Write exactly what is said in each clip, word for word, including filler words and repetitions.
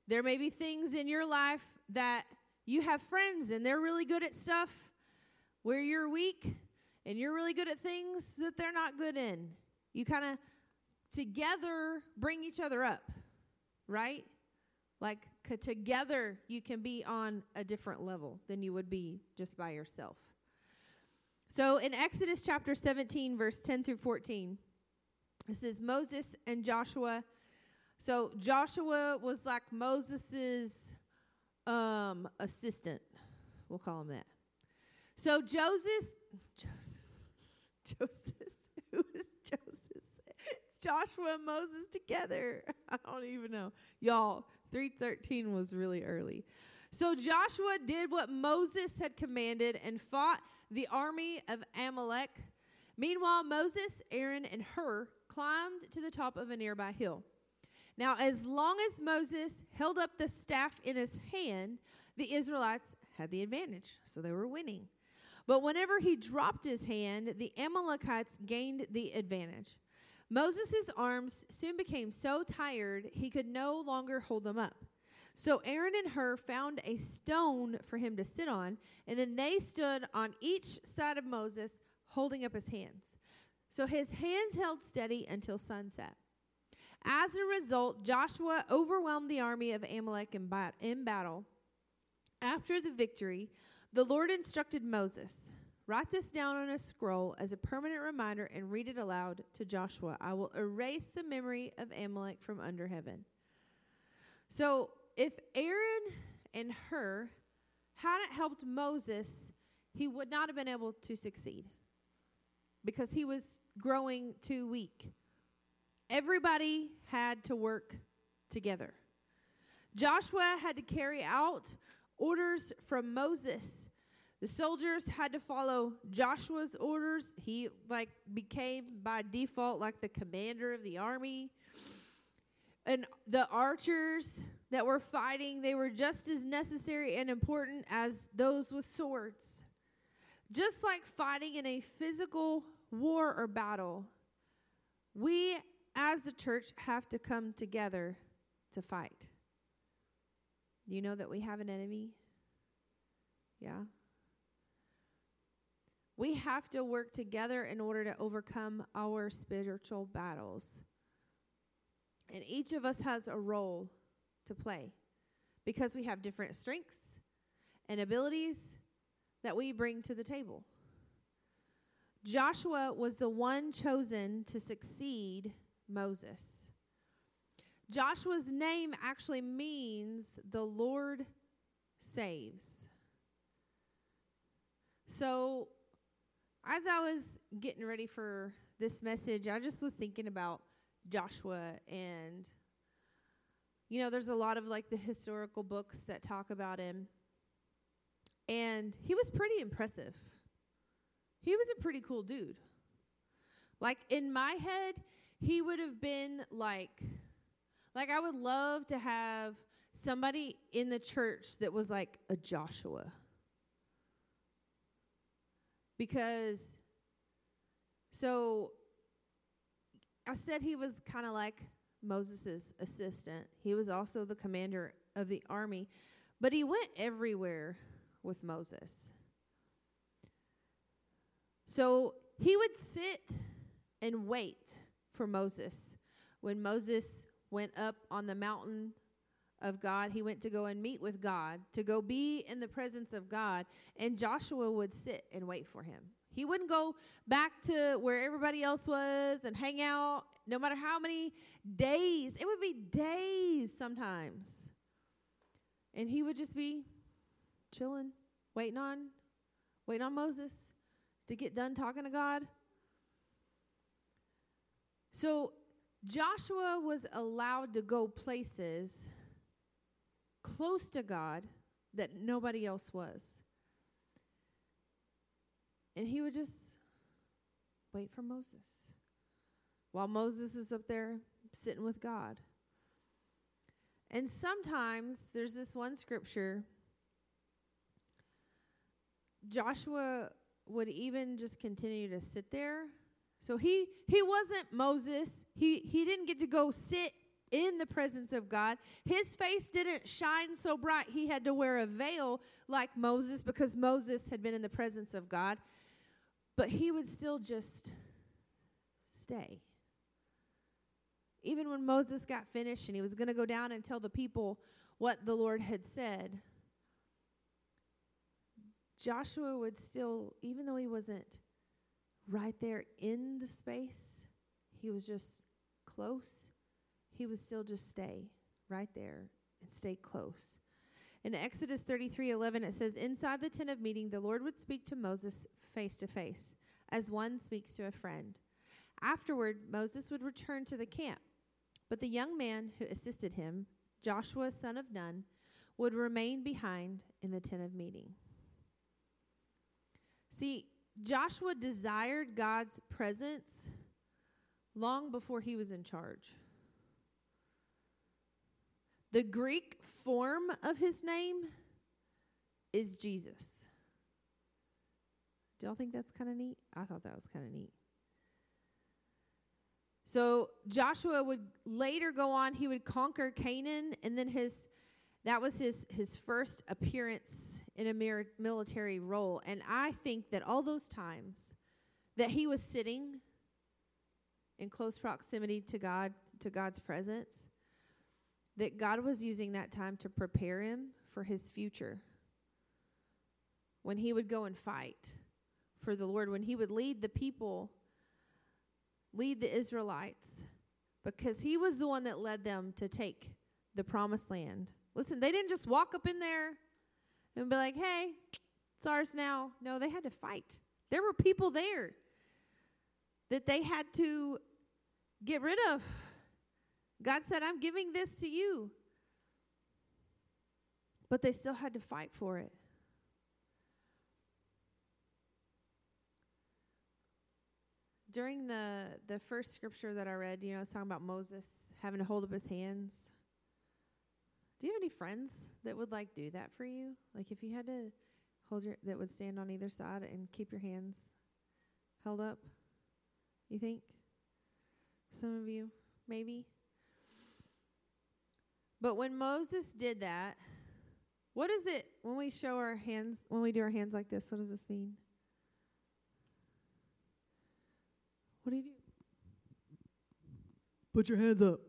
There may be things in your life that you have friends and they're really good at stuff where you're weak, and you're really good at things that they're not good in. You kind of together bring each other up, right? Like c- together you can be on a different level than you would be just by yourself. So in Exodus chapter seventeen, verse ten through fourteen, this is Moses and Joshua. So Joshua was like Moses's um, assistant. We'll call him that. So Joseph, Joseph, Joseph, who is Joseph? It's Joshua and Moses together. I don't even know. Y'all, three thirteen was really early. So Joshua did what Moses had commanded and fought the army of Amalek. Meanwhile, Moses, Aaron, and Hur climbed to the top of a nearby hill. Now, as long as Moses held up the staff in his hand, the Israelites had the advantage, so they were winning. But whenever he dropped his hand, the Amalekites gained the advantage. Moses' arms soon became so tired he could no longer hold them up. So Aaron and Hur found a stone for him to sit on, and then they stood on each side of Moses, holding up his hands. So his hands held steady until sunset. As a result, Joshua overwhelmed the army of Amalek in, bat- in battle. After the victory, the Lord instructed Moses, "Write this down on a scroll as a permanent reminder and read it aloud to Joshua. I will erase the memory of Amalek from under heaven." So if Aaron and Hur hadn't helped Moses, he would not have been able to succeed because he was growing too weak. Everybody had to work together. Joshua had to carry out orders from Moses. The soldiers had to follow Joshua's orders. He like became by default like the commander of the army. And the archers that were fighting, they were just as necessary and important as those with swords. Just like fighting in a physical war or battle, we as the church have to come together to fight. Do you know that we have an enemy? Yeah. We have to work together in order to overcome our spiritual battles. And each of us has a role to play because we have different strengths and abilities that we bring to the table. Joshua was the one chosen to succeed Moses. Joshua's name actually means the Lord saves. So, as I was getting ready for this message, I just was thinking about Joshua, and you know, there's a lot of like the historical books that talk about him, and he was pretty impressive. He was a pretty cool dude. Like in my head, he would have been like, like I would love to have somebody in the church that was like a Joshua. Because, so, I said he was kind of like Moses' assistant. He was also the commander of the army, but he went everywhere with Moses. So, he would sit and wait for Moses. When Moses went up on the mountain of God, he went to go and meet with God, to go be in the presence of God, and Joshua would sit and wait for him. He wouldn't go back to where everybody else was and hang out, no matter how many days. It would be days sometimes. And he would just be chilling, waiting on, waiting on Moses to get done talking to God. So Joshua was allowed to go places close to God that nobody else was. And he would just wait for Moses while Moses is up there sitting with God. And sometimes there's this one scripture, Joshua would even just continue to sit there. So he he wasn't Moses. He he didn't get to go sit in the presence of God. His face didn't shine so bright he had to wear a veil like Moses because Moses had been in the presence of God. But he would still just stay. Even when Moses got finished and he was going to go down and tell the people what the Lord had said, Joshua would still, even though he wasn't right there in the space, he was just close, he would still just stay right there and stay close. In Exodus thirty-three eleven, it says, inside the tent of meeting, the Lord would speak to Moses face to face, as one speaks to a friend. Afterward, Moses would return to the camp, but the young man who assisted him, Joshua, son of Nun, would remain behind in the tent of meeting. See, Joshua desired God's presence long before he was in charge. The Greek form of his name is Jesus. Do y'all think that's kind of neat? I thought that was kind of neat. So Joshua would later go on, he would conquer Canaan, and then his that was his, his first appearance in a mir- military role. And I think that all those times that he was sitting in close proximity to God, to God's presence, that God was using that time to prepare him for his future. When he would go and fight for the Lord, when he would lead the people, lead the Israelites, because he was the one that led them to take the promised land. Listen, they didn't just walk up in there and be like, hey, it's ours now. No, they had to fight. There were people there that they had to get rid of. God said, I'm giving this to you. But they still had to fight for it. During the, the first scripture that I read, you know, I was talking about Moses having to hold up his hands. Do you have any friends that would, like, do that for you? Like, if you had to hold your, that would stand on either side and keep your hands held up? You think? Some of you, maybe? But when Moses did that, what is it when we show our hands, when we do our hands like this, what does this mean? What do you do? Put your hands up.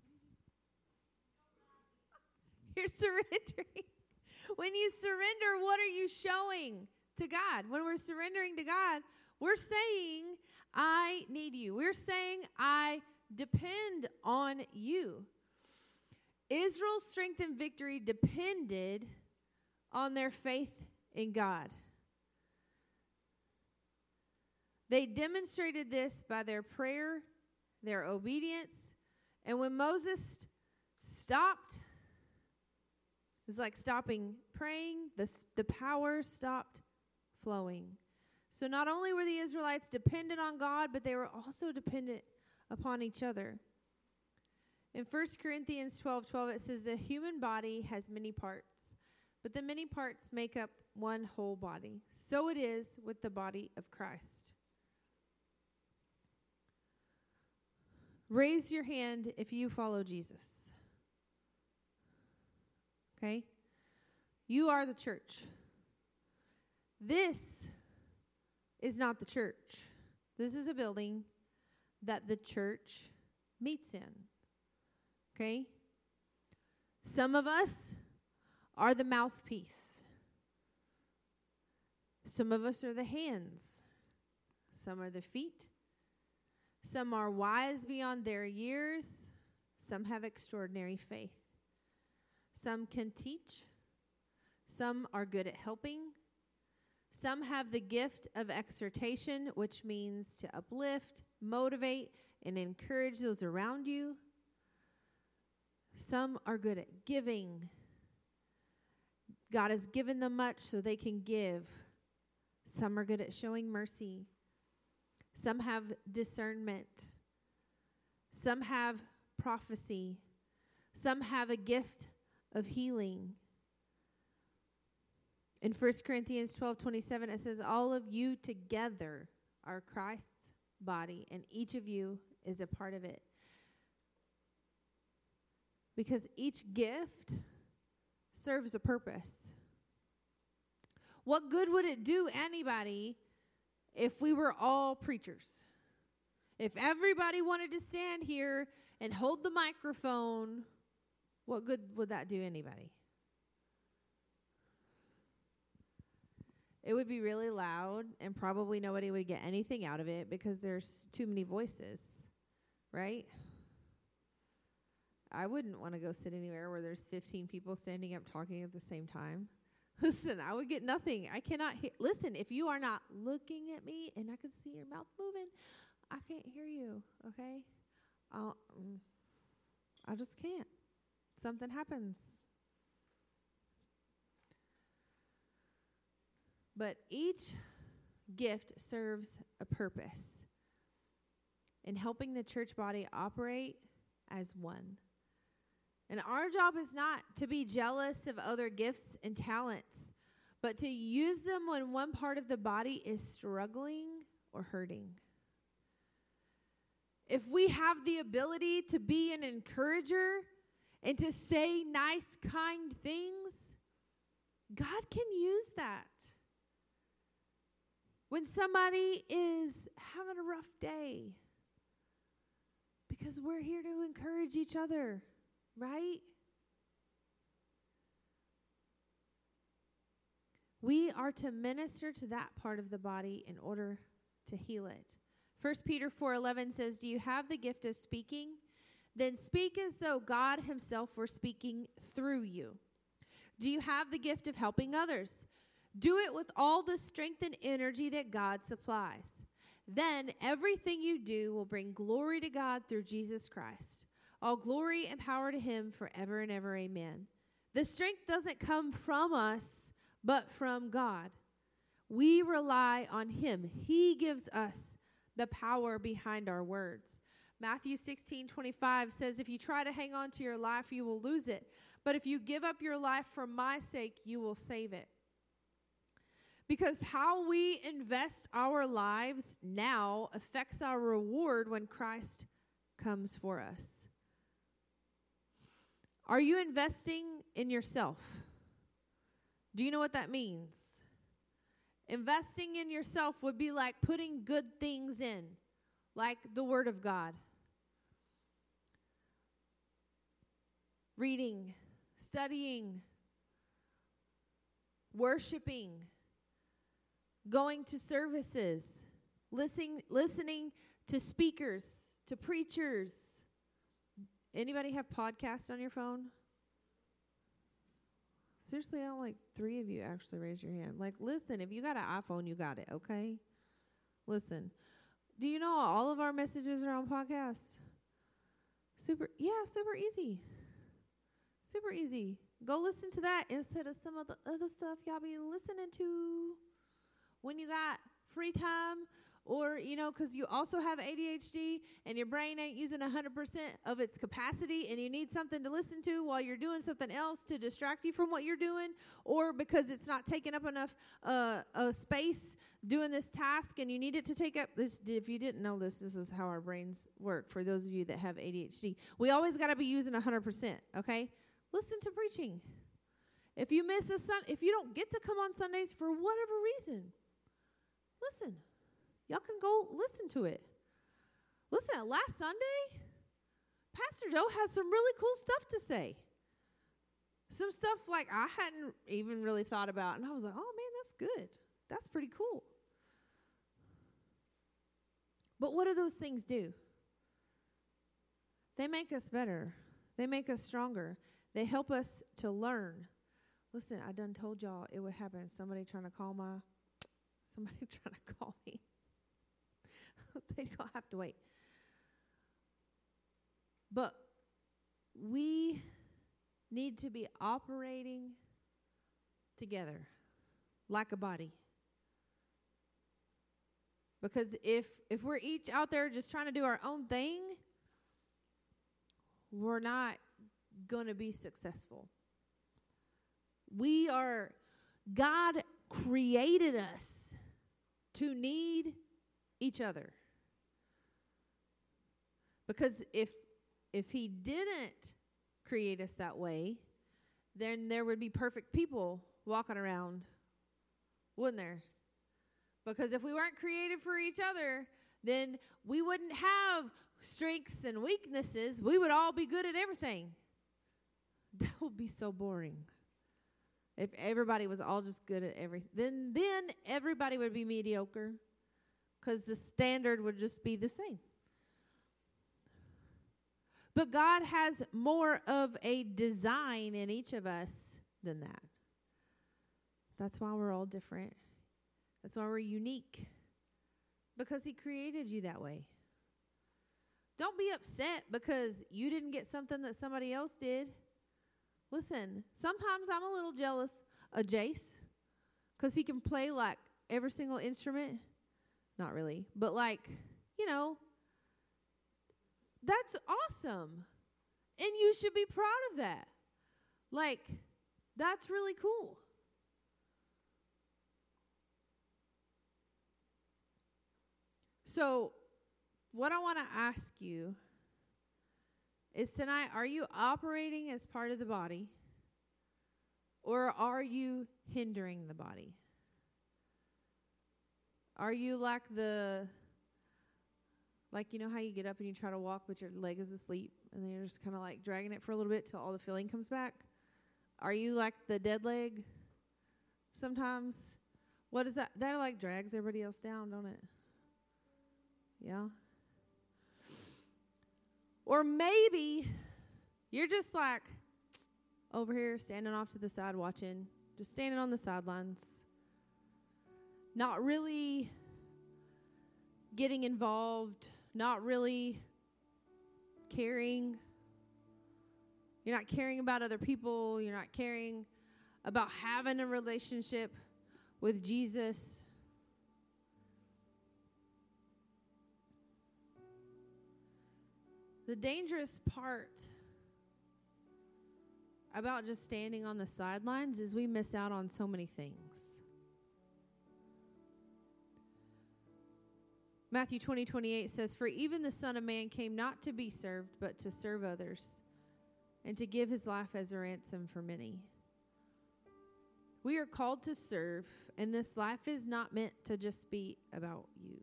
You're surrendering. When you surrender, what are you showing to God? When we're surrendering to God, we're saying, I need you. We're saying, I depend on you. Israel's strength and victory depended on their faith in God. They demonstrated this by their prayer, their obedience, and when Moses stopped, it was like stopping praying, the, the power stopped flowing. So not only were the Israelites dependent on God, but they were also dependent upon each other. In First Corinthians twelve twelve, it says, the human body has many parts, but the many parts make up one whole body. So it is with the body of Christ. Raise your hand if you follow Jesus. Okay? You are the church. This is not the church. This is a building that the church meets in. Okay? Some of us are the mouthpiece. Some of us are the hands. Some are the feet. Some are wise beyond their years. Some have extraordinary faith. Some can teach. Some are good at helping. Some have the gift of exhortation, which means to uplift, motivate, and encourage those around you. Some are good at giving. God has given them much so they can give. Some are good at showing mercy. Some have discernment. Some have prophecy. Some have a gift of healing. In First Corinthians twelve twenty-seven, it says, all of you together are Christ's body, and each of you is a part of it. Because each gift serves a purpose. What good would it do anybody if we were all preachers? If everybody wanted to stand here and hold the microphone, what good would that do anybody? It would be really loud, and probably nobody would get anything out of it because there's too many voices, right? I wouldn't want to go sit anywhere where there's fifteen people standing up talking at the same time. Listen, I would get nothing. I cannot hear. Listen, if you are not looking at me and I can see your mouth moving, I can't hear you, okay? I'll, mm, I just can't. Something happens. But each gift serves a purpose in helping the church body operate as one. And our job is not to be jealous of other gifts and talents, but to use them when one part of the body is struggling or hurting. If we have the ability to be an encourager and to say nice, kind things, God can use that. When somebody is having a rough day, because we're here to encourage each other, right? We are to minister to that part of the body in order to heal it. First Peter four eleven says, "Do you have the gift of speaking? Then speak as though God himself were speaking through you. Do you have the gift of helping others? Do it with all the strength and energy that God supplies. Then everything you do will bring glory to God through Jesus Christ. All glory and power to him forever and ever. Amen." The strength doesn't come from us, but from God. We rely on him. He gives us the power behind our words. Matthew sixteen twenty-five says, "If you try to hang on to your life, you will lose it. But if you give up your life for my sake, you will save it." Because how we invest our lives now affects our reward when Christ comes for us. Are you investing in yourself? Do you know what that means? Investing in yourself would be like putting good things in, like the Word of God. Reading, studying, worshiping, going to services, listening, listening to speakers, to preachers. Anybody have podcasts on your phone? Seriously, I don't like three of you actually raise your hand. Like, listen, if you got an iPhone, you got it, okay? Listen. Do you know all of our messages are on podcasts? Super, yeah, super easy. Super easy. Go listen to that instead of some of the other stuff y'all be listening to when you got free time, or, you know, because you also have A D H D and your brain ain't using one hundred percent of its capacity and you need something to listen to while you're doing something else to distract you from what you're doing, or because it's not taking up enough uh, uh, space doing this task and you need it to take up this. If you didn't know this, this is how our brains work for those of you that have A D H D. We always got to be using one hundred percent, okay? Listen to preaching. If you miss a sun, if you don't get to come on Sundays for whatever reason, listen. Y'all can go listen to it. Listen, last Sunday, Pastor Joe had some really cool stuff to say. Some stuff like I hadn't even really thought about. And I was like, oh, man, that's good. That's pretty cool. But what do those things do? They make us better. They make us stronger. They help us to learn. Listen, I done told y'all it would happen. Somebody trying to call my, somebody trying to call me. They don't have to wait. But we need to be operating together like a body. Because if if we're each out there just trying to do our own thing, we're not going to be successful. We are, God created us to need each other. Because if if he didn't create us that way, then there would be perfect people walking around, wouldn't there? Because if we weren't created for each other, then we wouldn't have strengths and weaknesses. We would all be good at everything. That would be so boring. If everybody was all just good at everything, then, then everybody would be mediocre because the standard would just be the same. But God has more of a design in each of us than that. That's why we're all different. That's why we're unique. Because he created you that way. Don't be upset because you didn't get something that somebody else did. Listen, sometimes I'm a little jealous of Jace because he can play like every single instrument. Not really, but like, you know, that's awesome. And you should be proud of that. Like, that's really cool. So, what I want to ask you is tonight, are you operating as part of the body, or are you hindering the body? Are you like the, like, you know how you get up and you try to walk, but your leg is asleep, and then you're just kind of like dragging it for a little bit till all the feeling comes back? Are you like the dead leg sometimes? What is that? That like drags everybody else down, don't it? Yeah. Or maybe you're just like over here standing off to the side watching, just standing on the sidelines, not really getting involved, not really caring. You're not caring about other people. You're not caring about having a relationship with Jesus. The dangerous part about just standing on the sidelines is we miss out on so many things. Matthew twenty, twenty-eight says, "For even the Son of Man came not to be served, but to serve others, and to give his life as a ransom for many." We are called to serve, and this life is not meant to just be about you.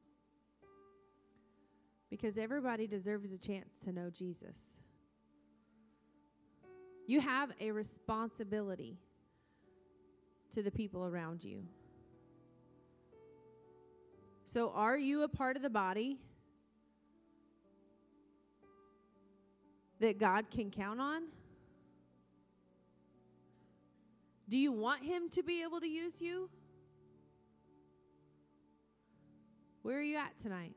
Because everybody deserves a chance to know Jesus. You have a responsibility to the people around you. So are you a part of the body that God can count on? Do you want him to be able to use you? Where are you at tonight?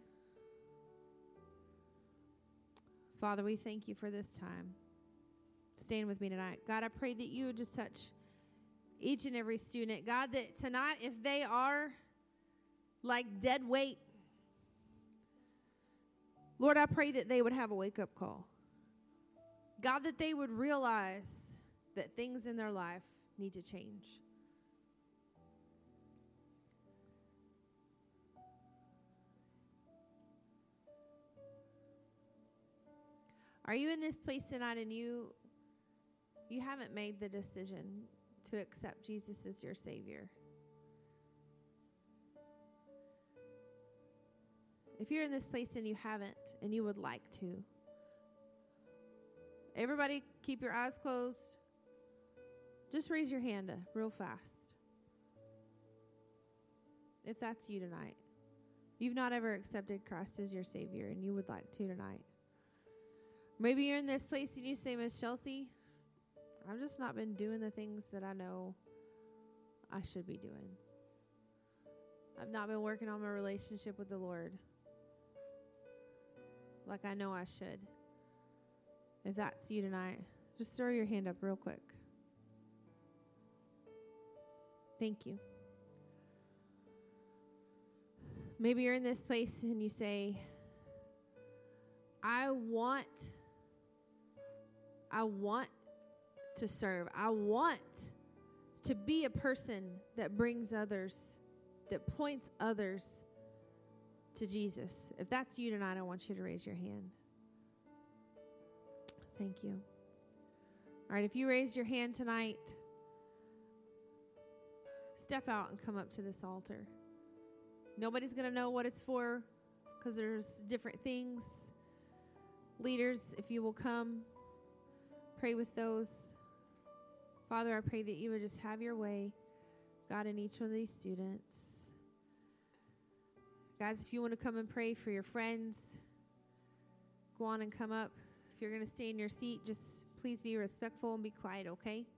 Father, we thank you for this time. Stand with me tonight. God, I pray that you would just touch each and every student. God, that tonight, if they are like dead weight, Lord, I pray that they would have a wake-up call. God, that they would realize that things in their life need to change. Are you in this place tonight and you you haven't made the decision to accept Jesus as your Savior? If you're in this place and you haven't and you would like to, everybody keep your eyes closed. Just raise your hand uh, real fast. If that's you tonight. You've not ever accepted Christ as your Savior and you would like to tonight. Maybe you're in this place and you say, Miss Chelsea, I've just not been doing the things that I know I should be doing. I've not been working on my relationship with the Lord like I know I should. If that's you tonight, just throw your hand up real quick. Thank you. Maybe you're in this place and you say, I want I want to serve. I want to be a person that brings others, that points others to Jesus. If that's you tonight, I want you to raise your hand. Thank you. All right, if you raised your hand tonight, step out and come up to this altar. Nobody's going to know what it's for because there's different things. Leaders, if you will come, pray with those. Father, I pray that you would just have your way, God, in each one of these students. Guys, if you want to come and pray for your friends, go on and come up. If you're going to stay in your seat, just please be respectful and be quiet, okay?